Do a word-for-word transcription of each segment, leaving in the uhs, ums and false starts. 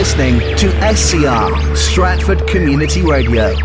listening to S C R, Stratford Community Radio.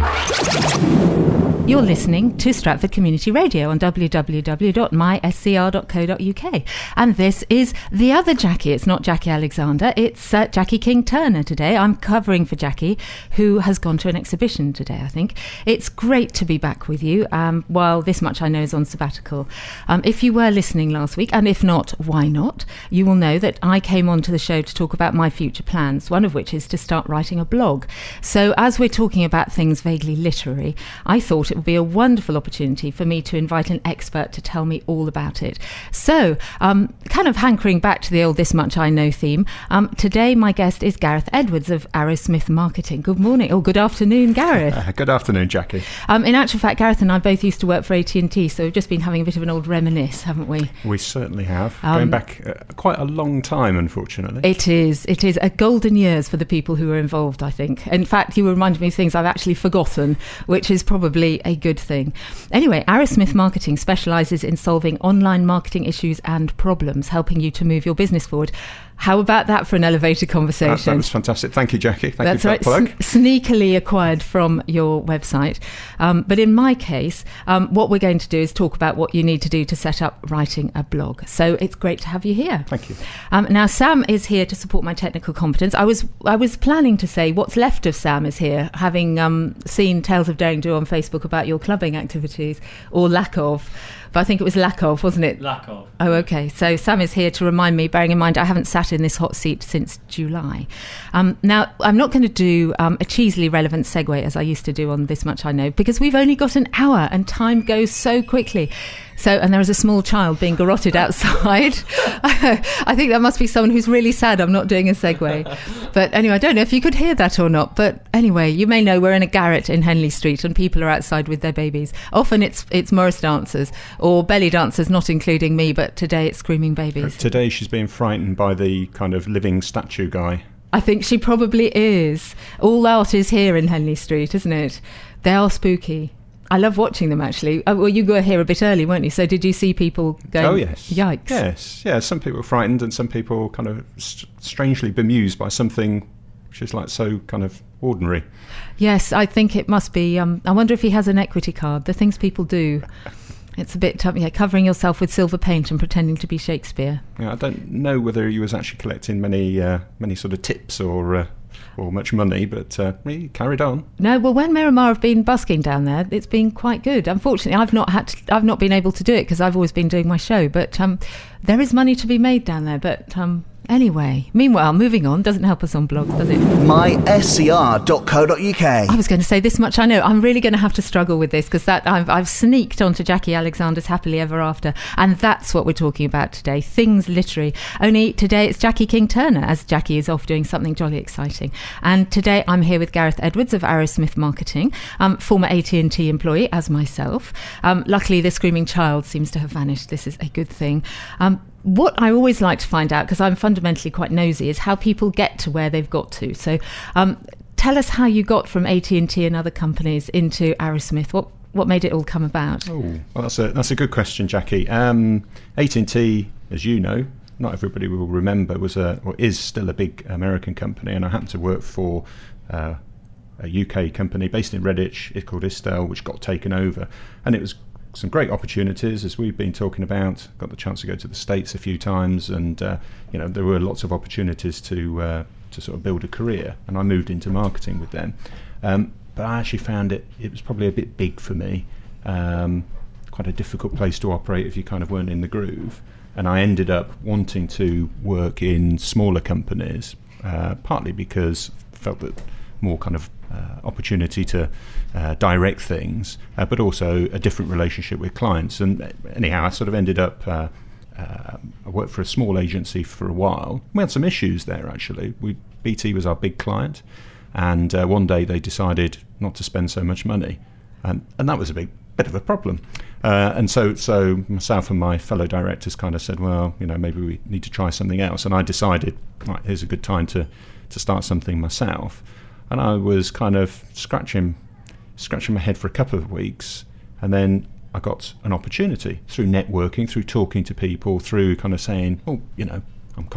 You're listening to Stratford Community Radio on w w w dot my s c r dot co dot u k. And this is the other Jackie. It's not Jackie Alexander, it's uh, Jackie King-Turner today. I'm covering for Jackie, who has gone to an exhibition today, I think. It's great to be back with you, um, while This Much I Know is on sabbatical. Um, if you were listening last week, and if not, why not? You will know that I came onto the show to talk about my future plans, one of which is to start writing a blog. So as we're talking about things vaguely literary, I thought it would be a wonderful opportunity for me to invite an expert to tell me all about it. So, um, kind of hankering back to the old This Much I Know theme, um, today my guest is Gareth Edwards of Arrowsmith Marketing. Good morning, or good afternoon, Gareth. Uh, good afternoon, Jackie. Um, in actual fact, Gareth and I both used to work for A T and T, so we've just been having a bit of an old reminisce, haven't we? We certainly have. Um, Going back uh, quite a long time, unfortunately. It is. It is a golden years for the people who were involved, I think. In fact, you reminded me of things I've actually forgotten, which is probably a good thing. Anyway, Arrowsmith Marketing specialises in solving online marketing issues and problems, helping you to move your business forward. How about that for an elevator conversation? That, that was fantastic. Thank you, Jackie. Thank That's you for right. that plug. S- sneakily acquired from your website. Um, but in my case, um, what we're going to do is talk about what you need to do to set up writing a blog. So it's great to have you here. Thank you. Um, now, Sam is here to support my technical competence. I was I was planning to say what's left of Sam is here, having um, seen Tales of Daring Do on Facebook about your clubbing activities, or lack of. But I think it was lack of, wasn't it? Lack of. Oh, okay. So Sam is here to remind me, bearing in mind I haven't sat in this hot seat since July. Um, now, I'm not going to do um, a cheesily relevant segue as I used to do on This Much I Know, because we've only got an hour and time goes so quickly. So, and there is a small child being garroted outside. I think that must be someone who's really sad I'm not doing a segue. But anyway, I don't know if you could hear that or not. But anyway, you may know we're in a garret in Henley Street and people are outside with their babies. Often it's it's Morris dancers or belly dancers, not including me, but today it's screaming babies. Today she's being frightened by the kind of living statue guy. I think she probably is. All art is here in Henley Street, isn't it? They are spooky. I love watching them, actually. Oh, well, you were here a bit early, weren't you? So did you see people going, oh, yes. Yikes? Yes, yeah. Some people were frightened and some people kind of st- strangely bemused by something which is like so kind of ordinary. Yes, I think it must be. Um, I wonder if he has an equity card. The things people do. It's a bit, yeah, covering yourself with silver paint and pretending to be Shakespeare. Yeah, I don't know whether he was actually collecting many uh, many sort of tips or... Uh, or much money, but uh, he carried on. No, well, when Miramar have been busking down there, it's been quite good. Unfortunately, I've not had, to, I've not been able to do it because I've always been doing my show. But um, there is money to be made down there. But um, anyway, meanwhile, moving on doesn't help us on blogs, does it? my s c r dot co dot u k. I was going to say This Much I Know. I'm really going to have to struggle with this because that I've, I've sneaked onto Jackie Alexander's Happily Ever After, and that's what we're talking about today. Things literary. Only today it's Jackie King-Turner, as Jackie is off doing something jolly exciting. And today I'm here with Gareth Edwards of Arrowsmith Marketing, um, former A T and T employee as myself. Um, luckily, the screaming child seems to have vanished. This is a good thing. Um, What I always like to find out, because I'm fundamentally quite nosy, is how people get to where they've got to. So um, tell us how you got from A T and T and other companies into Arrowsmith. What what made it all come about? Oh, well, that's a that's a good question, Jackie. Um, A T and T, as you know, not everybody will remember, was a or is still a big American company, and I happened to work for uh, a U K company based in Redditch. It's called Istel, which got taken over, and it was some great opportunities, as we've been talking about. Got the chance to go to the States a few times, and uh, you know there were lots of opportunities to uh, to sort of build a career, and I moved into marketing with them. Um, but I actually found it it was probably a bit big for me, um, quite a difficult place to operate if you kind of weren't in the groove. And I ended up wanting to work in smaller companies, uh, partly because I felt that more kind of uh, opportunity to uh, direct things, uh, but also a different relationship with clients. And anyhow, I sort of ended up, uh, uh, I worked for a small agency for a while. We had some issues there, actually. We, B T was our big client, and uh, one day they decided not to spend so much money. And, and that was a big bit of a problem. Uh, and so so myself and my fellow directors kind of said, well, you know, maybe we need to try something else. And I decided, right, here's a good time to, to start something myself. And I was kind of scratching scratching my head for a couple of weeks, and then I got an opportunity through networking, through talking to people, through kind of saying, oh, you know, I'm kind of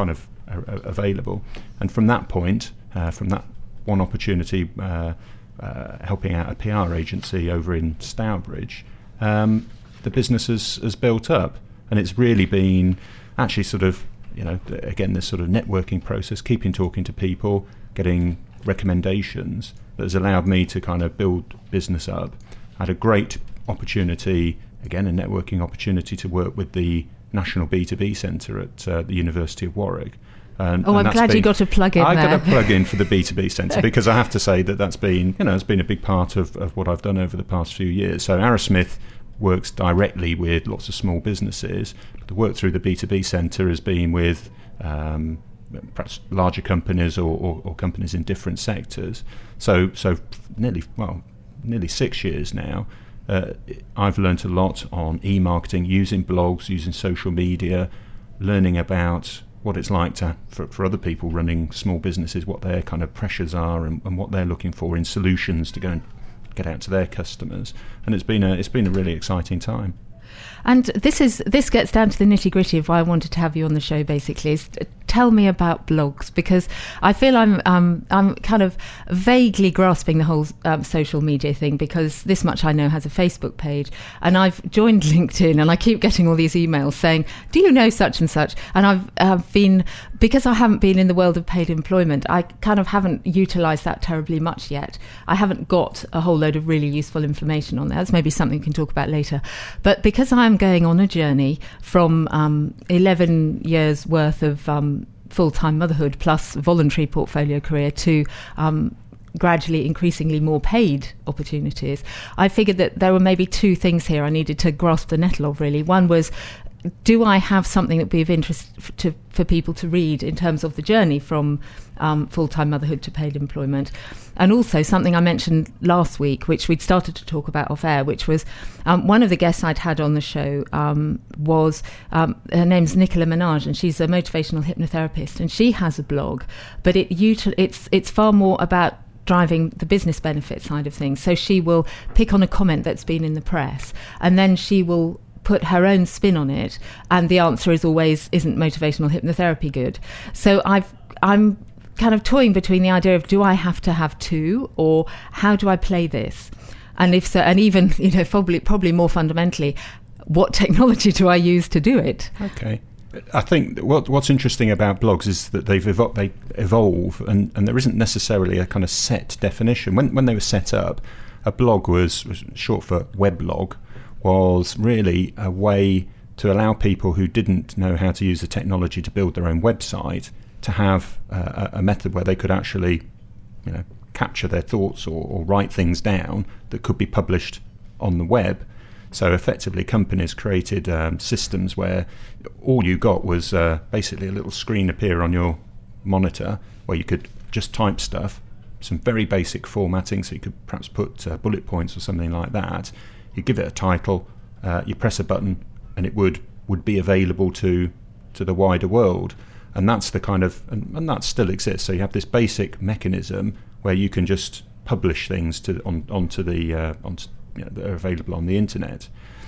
are, are available. And from that point, uh, from that one opportunity, uh, uh, helping out a P R agency over in Stourbridge, um, the business has, has built up, and it's really been actually sort of, you know, again, this sort of networking process, keeping talking to people, getting recommendations, that has allowed me to kind of build business up. I had a great opportunity, again, a networking opportunity to work with the National B two B Centre at uh, the University of Warwick. And, oh, and I'm glad been, you got a plug in I there. got a plug in for the B two B Centre because I have to say that that's been, you know, it's been a big part of, of what I've done over the past few years. So Arrowsmith works directly with lots of small businesses. But the work through the B two B Centre has been with um, perhaps larger companies or, or, or companies in different sectors. So, so nearly well, nearly six years now. Uh, I've learnt a lot on e-marketing, using blogs, using social media, learning about what it's like to for, for other people running small businesses, what their kind of pressures are, and, and what they're looking for in solutions to go and get out to their customers. And it's been a it's been a really exciting time. And this is this gets down to the nitty gritty of why I wanted to have you on the show. Basically, is tell me about blogs, because I feel I'm um, I'm kind of vaguely grasping the whole um, social media thing, because this much I know has a Facebook page, and I've joined LinkedIn, and I keep getting all these emails saying, "Do you know such and such?" And I've I've been, because I haven't been in the world of paid employment, I kind of haven't utilised that terribly much yet. I haven't got a whole load of really useful information on there. That's maybe something we can talk about later. But because I'm going on a journey from um, eleven years worth of um, full-time motherhood plus voluntary portfolio career to um, gradually increasingly more paid opportunities, I figured that there were maybe two things here I needed to grasp the nettle of, really. One was, do I have something that would be of interest f- to, for people to read in terms of the journey from um, full-time motherhood to paid employment? And also something I mentioned last week, which we'd started to talk about off air, which was um, one of the guests I'd had on the show um, was, um, her name's Nicola Menage, and she's a motivational hypnotherapist, and she has a blog, but it util- it's it's far more about driving the business benefit side of things. So she will pick on a comment that's been in the press, and then she will put her own spin on it, and the answer is always, isn't motivational hypnotherapy good? So I've I'm kind of toying between the idea of, do I have to have two, or how do I play this? And if so, and even, you know, probably probably more fundamentally, what technology do I use to do it? Okay. I think what what's interesting about blogs is that they've evo- they evolve, and, and there isn't necessarily a kind of set definition. When when they were set up, a blog was, was short for weblog, was really a way to allow people who didn't know how to use the technology to build their own website to have uh, a method where they could actually, you know, capture their thoughts or, or write things down that could be published on the web. So effectively, companies created um, systems where all you got was uh, basically a little screen appear on your monitor where you could just type stuff, some very basic formatting, so you could perhaps put uh, bullet points or something like that. You give it a title, uh, you press a button, and it would, would be available to to the wider world. And that's the kind of, and, and that still exists. So you have this basic mechanism where you can just publish things to on onto the uh, onto, you know, that are available on the internet.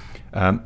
Um,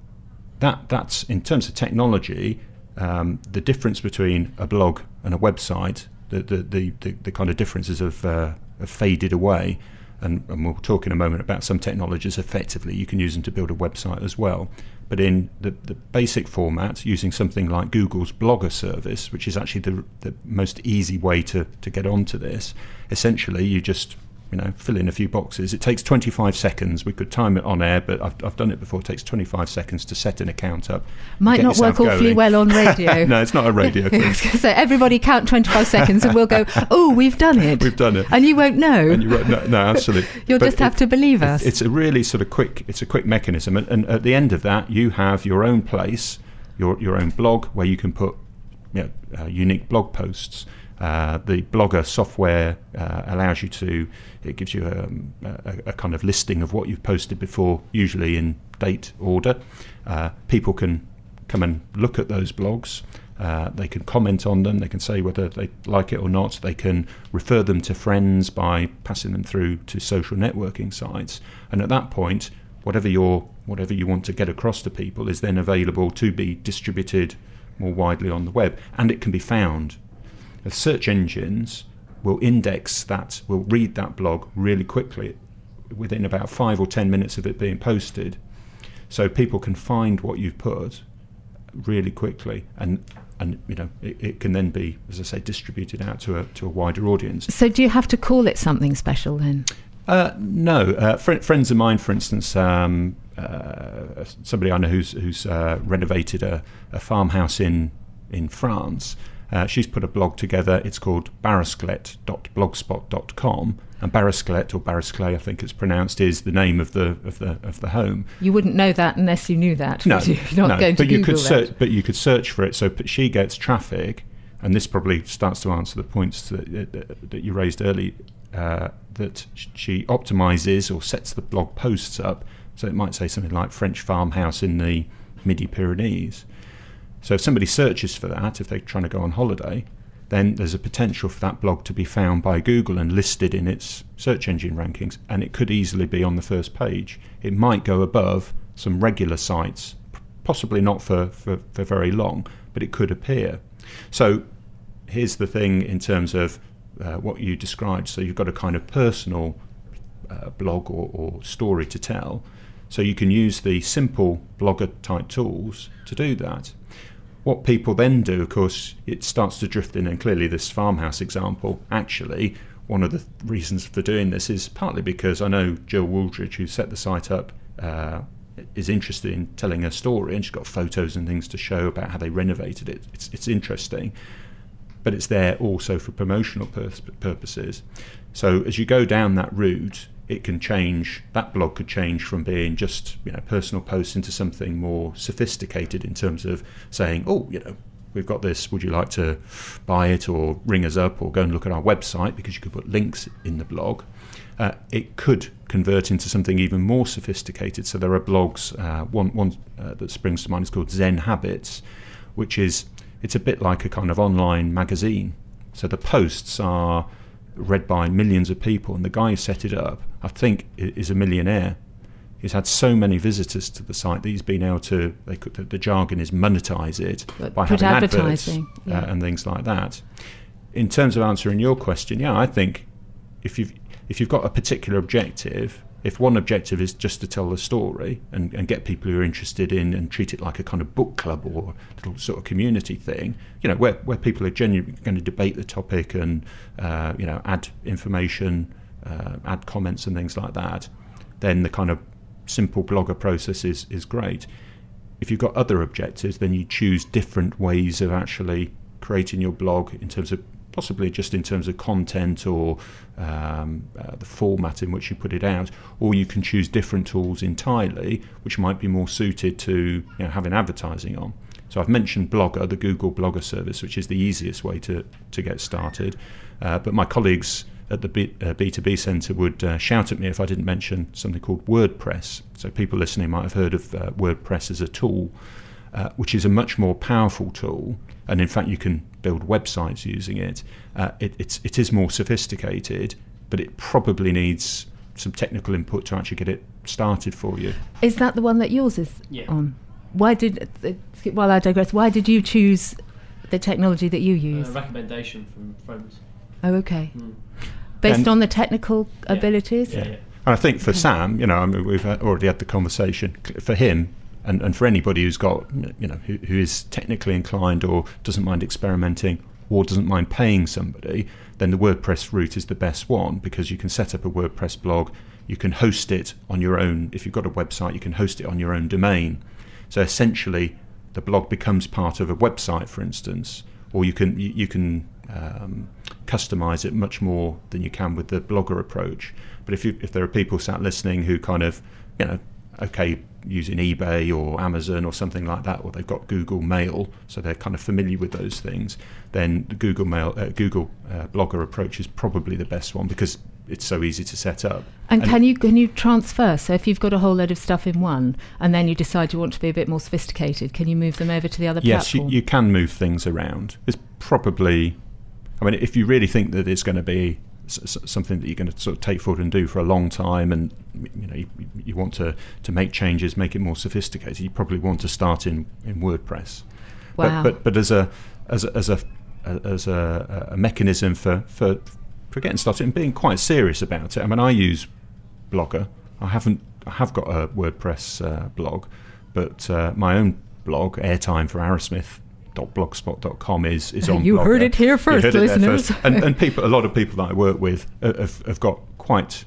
that that's in terms of technology. Um, the difference between a blog and a website, the the the, the, the kind of differences have, uh, have faded away. And, and we'll talk in a moment about some technologies. Effectively, you can use them to build a website as well. But in the, the basic format, using something like Google's Blogger service, which is actually the, the most easy way to, to get onto this, essentially you just, you know, fill in a few boxes. It takes twenty-five seconds. We could time it on air, but I've, I've done it before. It takes twenty-five seconds to set an account up. Might not work awfully going. well on radio. No, it's not a radio thing. So everybody count twenty-five seconds and we'll go, oh, we've done it. We've done it. And you won't know. And you won't, no, no, absolutely. You'll but just have it, to believe us. It's a really sort of quick, it's a quick mechanism. And, and at the end of that, you have your own place, your your own blog, where you can put, you know, uh, unique blog posts. Uh, the Blogger software uh, allows you to, it gives you um, a, a kind of listing of what you've posted before, usually in date order. Uh, people can come and look at those blogs. Uh, they can comment on them. They can say whether they like it or not. They can refer them to friends by passing them through to social networking sites. And at that point, whatever your whatever you want to get across to people is then available to be distributed more widely on the web, and it can be found. The search engines will index that, will read that blog really quickly, within about five or ten minutes of it being posted. So people can find what you've put really quickly, and and you know it, it can then be, as I say, distributed out to a to a wider audience. So do you have to call it something special then? Uh, no, uh, fr- friends of mine, for instance, um, uh, somebody I know who's who's uh, renovated a, a farmhouse in in France. Uh, she's put a blog together. It's called barrasclet dot blogspot dot com, and Barrasclet, or Barrasclet, I think it's pronounced, is the name of the of the of the home. You wouldn't know that unless you knew that. No, would you? You're not no, going to but you Google could that. search, but you could search for it. So she gets traffic, and this probably starts to answer the points that that, that you raised early. Uh, that she optimizes or sets the blog posts up, so it might say something like French farmhouse in the Midi-Pyrenees. So if somebody searches for that, if they're trying to go on holiday, then there's a potential for that blog to be found by Google and listed in its search engine rankings, and it could easily be on the first page. It might go above some regular sites, possibly not for, for, for very long, but it could appear. So here's the thing in terms of uh, what you described. So you've got a kind of personal uh, blog or, or story to tell. So you can use the simple blogger type tools to do that. What people then do, of course, it starts to drift in, and clearly this farmhouse example, actually, one of the th- reasons for doing this is partly because I know Jill Wooldridge, who set the site up, uh, is interested in telling her story, and she's got photos and things to show about how they renovated it. It's, it's interesting, but it's there also for promotional pur- purposes. So as you go down that route, it can change, that blog could change from being just, you know, personal posts into something more sophisticated in terms of saying, oh, you know, we've got this, would you like to buy it or ring us up or go and look at our website, because you could put links in the blog. Uh, it could convert into something even more sophisticated. So there are blogs, uh, one, one uh, that springs to mind is called Zen Habits, which is, it's a bit like a kind of online magazine. So the posts are read by millions of people, and the guy who set it up, I think, is a millionaire. He's had so many visitors to the site that he's been able to, they could, the, the jargon is monetize it But by put having adverts advertising, yeah. uh, and things like that. In terms of answering your question, yeah, I think if you've if you've got a particular objective, if one objective is just to tell the story and, and get people who are interested in and treat it like a kind of book club or little sort of community thing, you know, where, where people are genuinely going to debate the topic and, uh, you know, add information, uh, add comments and things like that, then the kind of simple blogger process is, is great. If you've got other objectives, then you choose different ways of actually creating your blog in terms of possibly just in terms of content or um, uh, the format in which you put it out, or you can choose different tools entirely which might be more suited to, you know, having advertising on. So I've mentioned Blogger, the Google Blogger service, which is the easiest way to, to get started, uh, but my colleagues at the B, uh, B two B Centre would uh, shout at me if I didn't mention something called WordPress. So people listening might have heard of uh, WordPress as a tool, uh, which is a much more powerful tool, and in fact you can build websites using it. Uh, it it's, it is more sophisticated, but it probably needs some technical input to actually get it started for you. Is that the one that yours is Yeah. on? Why did, uh, while I digress, why did you choose the technology that you use? Uh, recommendation from friends. Oh, okay. Mm. Based And- on the technical Yeah. abilities? Yeah, yeah. And I think for Sam, you know, I mean, we've already had the conversation. For him, and, and for anybody who's got, you know, who, who is technically inclined or doesn't mind experimenting or doesn't mind paying somebody, then the WordPress route is the best one, because you can set up a WordPress blog, you can host it on your own. If you've got a website, you can host it on your own domain. So essentially, the blog becomes part of a website, for instance, or you can you, you can um, customize it much more than you can with the Blogger approach. But if you, if there are people sat listening who kind of, you know, okay, using eBay or Amazon or something like that, or they've got Google Mail, so they're kind of familiar with those things, then the Google Mail, uh, Google uh, Blogger approach is probably the best one, because it's so easy to set up. And, And- can you can you transfer? So if you've got a whole load of stuff in one, and then you decide you want to be a bit more sophisticated, can you move them over to the other Yes, you, platform? you can move things around. It's probably, I mean, if you really think that it's going to be s- s- something that you're going to sort of take forward and do for a long time, and you know you, you want to, to make changes, make it more sophisticated, you probably want to start in, in WordPress. Wow. But, but but as a as a, as a as a, a mechanism for, for for getting started and being quite serious about it. I mean, I use Blogger. I haven't. I have got a WordPress uh, blog, but uh, my own blog, Airtime for Arrowsmith dot blogspot dot com is is on. You Blogger. heard it here first, heard it listeners. First. And, and people, a lot of people that I work with have, have got quite.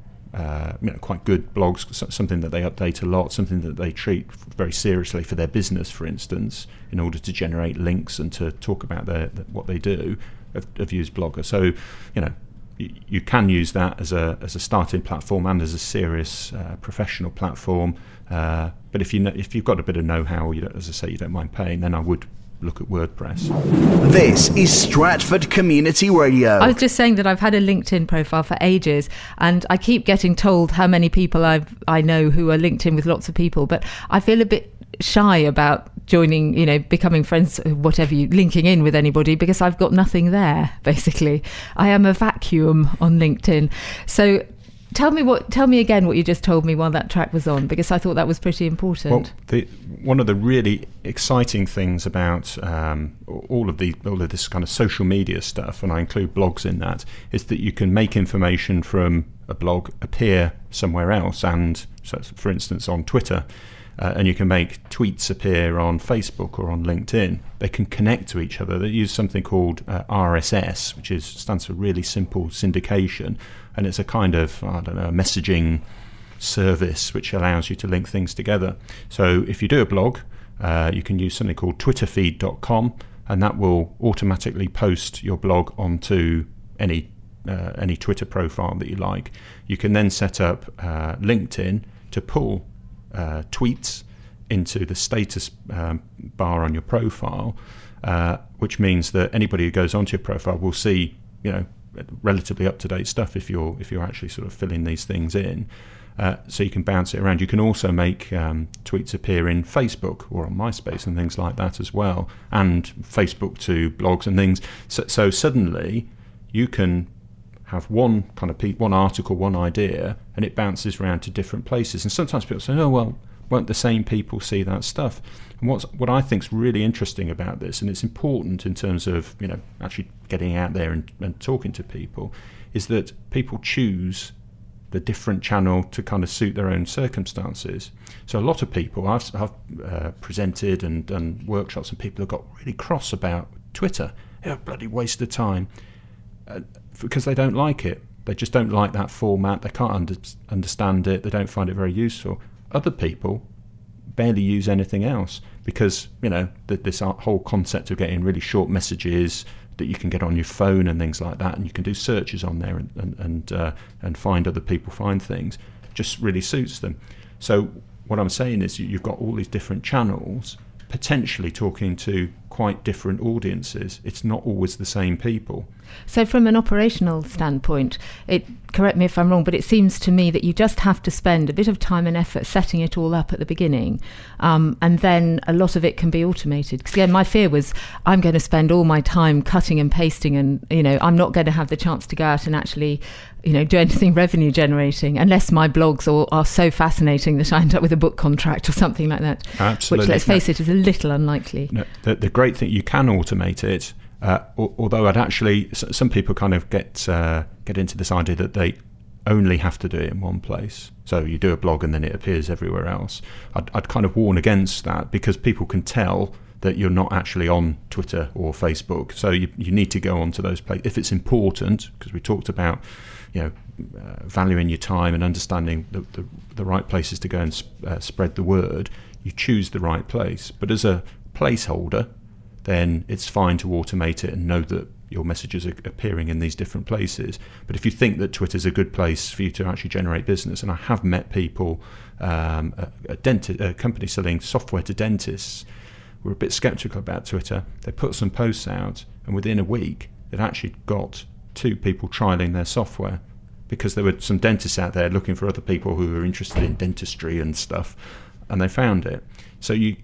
Uh, you know, quite good blogs, something that they update a lot, something that they treat very seriously for their business, for instance, in order to generate links and to talk about their, what they do, have, have used Blogger. So, you know, you, you can use that as a as a starting platform and as a serious uh, professional platform. Uh, but if you know, if you've got a bit of know-how, you don't, as I say, you don't mind paying, then I would look at WordPress. This is Stratford Community Radio. I was just saying that I've had a LinkedIn profile for ages, and I keep getting told how many people I've, I know who are linked in with lots of people, but I feel a bit shy about joining, you know, becoming friends, whatever you, linking in with anybody, because I've got nothing there, basically. I am a vacuum on LinkedIn. So Tell me what. Tell me again what you just told me while that track was on, because I thought that was pretty important. Well, the, one of the really exciting things about um, all of the all of this kind of social media stuff, and I include blogs in that, is that you can make information from a blog appear somewhere else, and so, for instance, on Twitter, uh, and you can make tweets appear on Facebook or on LinkedIn. They can connect to each other. They use something called uh, R S S, which is stands for really simple syndication. And it's a kind of, I don't know, messaging service which allows you to link things together. So if you do a blog, uh, you can use something called twitter feed dot com, and that will automatically post your blog onto any uh, any Twitter profile that you like. You can then set up uh, LinkedIn to pull uh, tweets into the status um, bar on your profile, uh, which means that anybody who goes onto your profile will see, you know, relatively up-to-date stuff if you're if you're actually sort of filling these things in, uh, so you can bounce it around. You can also make um, tweets appear in Facebook or on MySpace and things like that as well, and Facebook to blogs and things. So, so suddenly you can have one kind of pe- one article, one idea, and it bounces around to different places. And sometimes people say, "Oh well, won't the same people see that stuff?" And what's what I think is really interesting about this, and it's important in terms of, you know, actually getting out there and, and talking to people, is that people choose the different channel to kind of suit their own circumstances. So a lot of people, I've, I've uh, presented and done workshops, and people have got really cross about Twitter. Yeah, bloody waste of time, uh, because they don't like it. They just don't like that format. They can't under, understand it. They don't find it very useful. Other people barely use anything else because, you know, the, this whole concept of getting really short messages that you can get on your phone and things like that, and you can do searches on there and and and, uh, and find other people find things, just really suits them. So what I'm saying is you've got all these different channels potentially talking to quite different audiences. It's not always the same people. So from an operational standpoint, it correct me if I'm wrong, but it seems to me that you just have to spend a bit of time and effort setting it all up at the beginning, um, and then a lot of it can be automated. Because again, my fear was I'm going to spend all my time cutting and pasting, and you know I'm not going to have the chance to go out and actually, you know, do anything revenue generating unless my blogs are, are so fascinating that I end up with a book contract or something like that. Absolutely. Which, let's face it, is a little unlikely. No, the, the great thing, you can automate it. Uh, although I'd actually, some people kind of get uh, get into this idea that they only have to do it in one place. So you do a blog and then it appears everywhere else. I'd, I'd kind of warn against that, because people can tell that you're not actually on Twitter or Facebook. So you you need to go onto those places if it's important, because we talked about, you know, uh, valuing your time and understanding the, the the right places to go and sp- uh, spread the word. You choose the right place, but as a placeholder, then it's fine to automate it and know that your messages are appearing in these different places. But if you think that Twitter's a good place for you to actually generate business, and I have met people, um, a, a, denti- a company selling software to dentists, were a bit sceptical about Twitter. They put some posts out, and within a week, they'd actually got two people trialing their software, because there were some dentists out there looking for other people who were interested in dentistry and stuff, and they found it. So you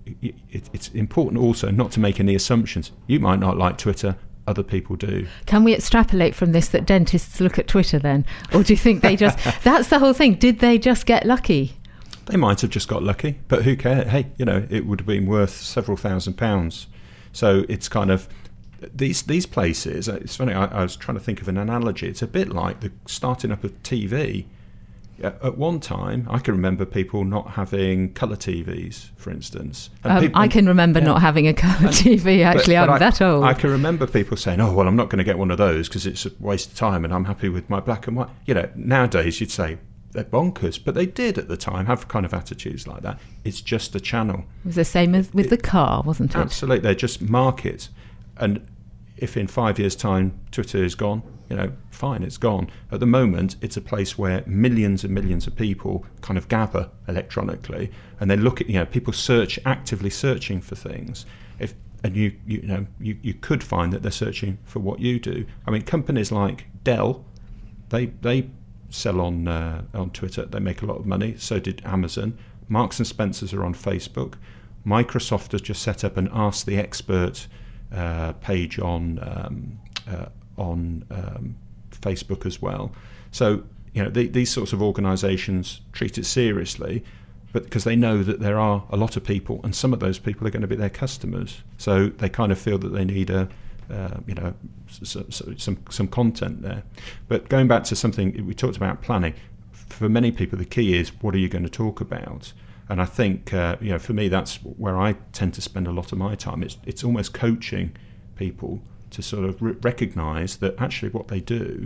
it's important also not to make any assumptions. You might not like Twitter, other people do. Can we extrapolate from this that dentists look at Twitter then? Or do you think they just, that's the whole thing, did they just get lucky? They might have just got lucky, but who cares? Hey, you know, it would have been worth several thousand pounds. So it's kind of these these places. It's funny. I, I was trying to think of an analogy. It's a bit like the starting up of T V. At one time, I can remember people not having colour T Vs, for instance. And um, people, I can remember yeah. not having a colour and, T V, actually. But, but I'm I, that old. I can remember people saying, oh, well, I'm not going to get one of those because it's a waste of time and I'm happy with my black and white. You know, nowadays you'd say they're bonkers, but they did at the time have kind of attitudes like that. It's just a channel. It was the same as with it, the car, wasn't it? Absolutely. They're just markets. And if in five years' time Twitter is gone, you know, fine, it's gone. At the moment, it's a place where millions and millions of people kind of gather electronically, and they look at, you know, people search, actively searching for things. If and you, you know, you, you could find that they're searching for what you do. I mean, companies like Dell, they they sell on uh, on Twitter. They make a lot of money. So did Amazon. Marks and Spencers are on Facebook. Microsoft has just set up an Ask the Expert uh, page on. Um, uh, on um, Facebook as well. So, you know, the, these sorts of organisations treat it seriously, but because they know that there are a lot of people, and some of those people are going to be their customers. So they kind of feel that they need a, uh, you know, so, so some some content there. But going back to something we talked about, planning. For many people, the key is what are you going to talk about? And I think, uh, you know, for me, that's where I tend to spend a lot of my time. It's it's almost coaching people to sort of re- recognise that actually what they do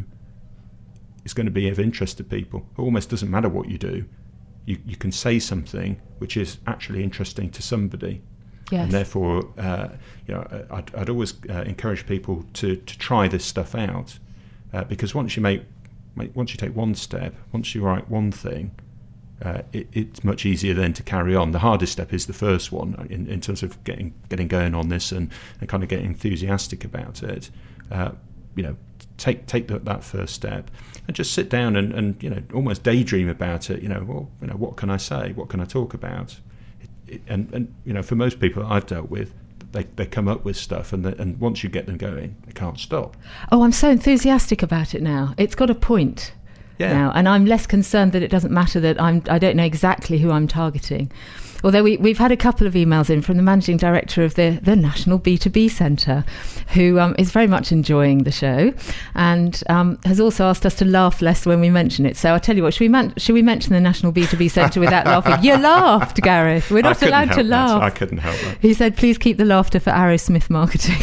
is going to be of interest to people. It almost doesn't matter what you do. You you can say something which is actually interesting to somebody. Yes. And therefore, uh, you know, I'd, I'd always uh, encourage people to, to try this stuff out, uh, because once you make, make once you take one step, once you write one thing, Uh, it, it's much easier then to carry on. The hardest step is the first one in, in terms of getting getting going on this and, and kind of getting enthusiastic about it. Uh, you know, take take the, that first step and just sit down and, and you know almost daydream about it. You know, well, you know, what can I say? What can I talk about? It, it, and and you know, for most people I've dealt with, they they come up with stuff, and the, and once you get them going, they can't stop. Oh, I'm so enthusiastic about it now. It's got a point. Yeah. Now, and I'm less concerned that it doesn't matter that I'm I don't know exactly who I'm targeting. Although we, we've had a couple of emails in from the managing director of the, the National B two B Centre, who um, is very much enjoying the show, and um, has also asked us to laugh less when we mention it. So I'll tell you what, should we, man- should we mention the National B two B Centre without laughing? You laughed, Gareth. We're not allowed to laugh. That. I couldn't help that. He said, please keep the laughter for Arrowsmith Marketing.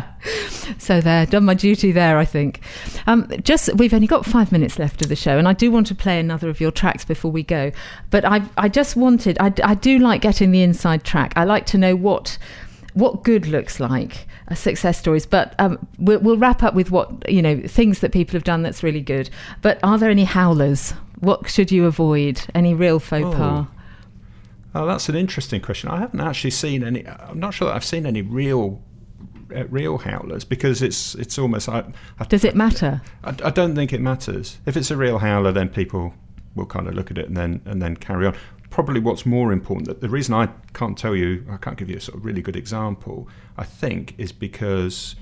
So there, done my duty there, I think. Um, just we've only got five minutes left of the show, and I do want to play another of your tracks before we go. But I, I just wanted, I, I do like getting the inside track. I like to know what what good looks like, uh, success stories. But um, we'll, we'll wrap up with what you know things that people have done that's really good. But are there any howlers? What should you avoid? Any real faux oh. pas? Oh, that's an interesting question. I haven't actually seen any. I'm not sure that I've seen any real. Uh, real howlers, because it's it's almost I, I, does it matter? I, I don't think it matters. If it's a real howler, then people will kind of look at it and then and then carry on. Probably what's more important, that the reason I can't tell you, I can't give you a sort of really good example, I think, is because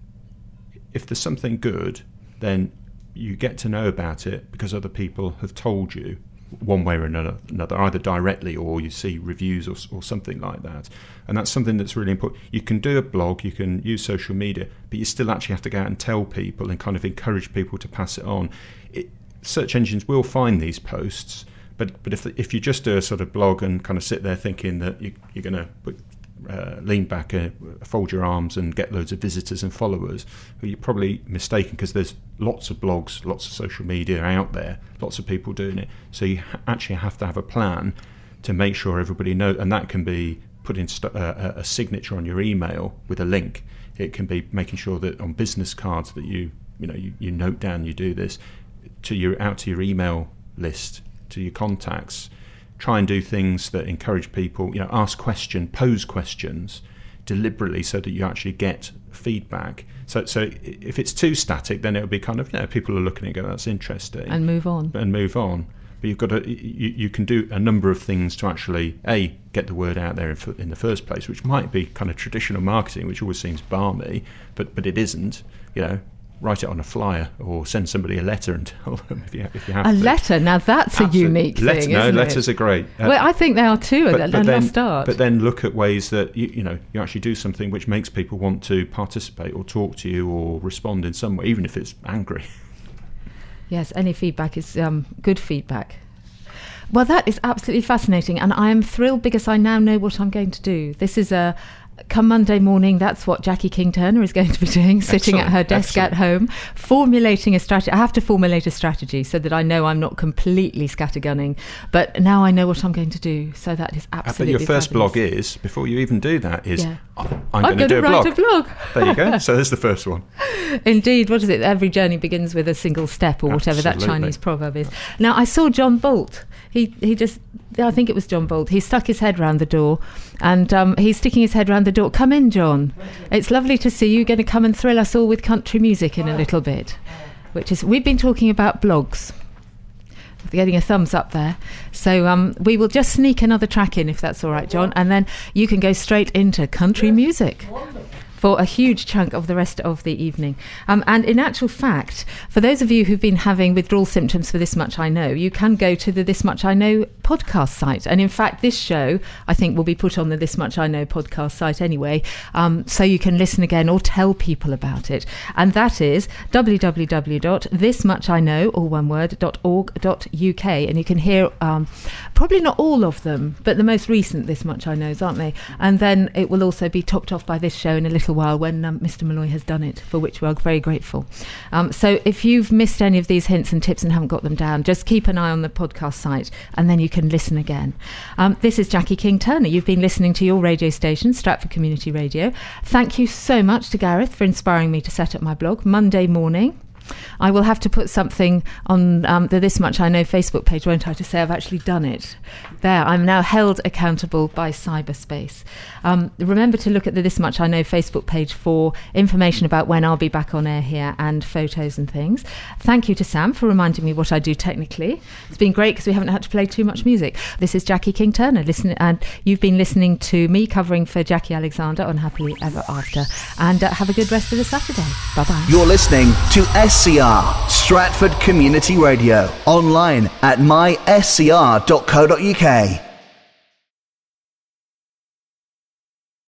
if there's something good, then you get to know about it because other people have told you one way or another, another either directly or you see reviews or, or something like that. And that's something that's really important. You can do a blog, you can use social media, but you still actually have to go out and tell people and kind of encourage people to pass it on. It, search engines will find these posts, but but if if you just do a sort of blog and kind of sit there thinking that you, you're going to put Uh, lean back, uh, fold your arms and get loads of visitors and followers, well, you're probably mistaken, because there's lots of blogs, lots of social media out there, lots of people doing it. So you ha- actually have to have a plan to make sure everybody knows, and that can be putting st- uh, a signature on your email with a link. It can be making sure that on business cards that you you know you, you note down you do this to your out to your email list, to your contacts. Try and do things that encourage people, you know, ask questions, pose questions deliberately so that you actually get feedback. So so if it's too static, then it'll be kind of, you know, people are looking at it, go, that's interesting. And move on. And move on. But you've got to, you, you can do a number of things to actually, A, get the word out there in, in the first place, which might be kind of traditional marketing, which always seems balmy, but, but it isn't. You know, write it on a flyer or send somebody a letter and tell them if you, if you have A to. letter, now that's Absolutely. a unique Letter, thing, no, isn't letters it? are great. Uh, Well, I think they are too, but, a, but a then, lost art. But then look at ways that you, you know you actually do something which makes people want to participate or talk to you or respond in some way, even if it's angry. Yes, any feedback is um, good feedback. Well, that is absolutely fascinating, and I am thrilled because I now know what I'm going to do. This is a... Come Monday morning, that's what Jackie King-Turner is going to be doing, sitting Excellent, at her desk excellent. at home, formulating a strategy. I have to formulate a strategy so that I know I'm not completely scattergunning, but now I know what I'm going to do, so that is Uh, but absolutely your first fabulous. blog is, before you even do that, is Yeah. oh, I'm I'm, going to going do to a write blog. a blog. There you go. So there's the first one. Indeed, what is it? Every journey begins with a single step, or whatever that Absolutely. Chinese proverb is. Now, I saw John Bolt. He he just, I think it was John Bolt. He stuck his head round the door, and um, he's sticking his head round the door. Come in, John. It's lovely to see you. You're going to come and thrill us all with country music in a little bit. Which is, we've been talking about blogs. Getting a thumbs up there. So um, we will just sneak another track in, if that's all right, John, and then you can go straight into country music for a huge chunk of the rest of the evening. Um, and in actual fact, for those of you who've been having withdrawal symptoms for This Much I Know, you can go to the This Much I Know podcast site. And in fact, this show, I think, will be put on the This Much I Know podcast site anyway, um, so you can listen again or tell people about it. And that is w w w dot this much I know, all one word, .org dot u k. And you can hear um, probably not all of them, but the most recent This Much I Knows, aren't they? And then it will also be topped off by this show in a little while when um, Mister Malloy has done it, for which we are very grateful. Um, so if you've missed any of these hints and tips and haven't got them down, just keep an eye on the podcast site and then you can listen again. Um, this is Jackie King-Turner. You've been listening to your radio station, Stratford Community Radio. Thank you so much to Gareth for inspiring me to set up my blog Monday morning. I will have to put something on um, the This Much I Know Facebook page, won't I, to say I've actually done it. There, I'm now held accountable by cyberspace. Um, remember to look at the This Much I Know Facebook page for information about when I'll be back on air here and photos and things. Thank you to Sam for reminding me what I do technically. It's been great because we haven't had to play too much music. This is Jackie King-Turner, listen, and you've been listening to me covering for Jackie Alexander on Happily Ever After. And uh, have a good rest of the Saturday. Bye-bye. You're listening to S C R, Stratford Community Radio, online at my s c r dot co dot u k.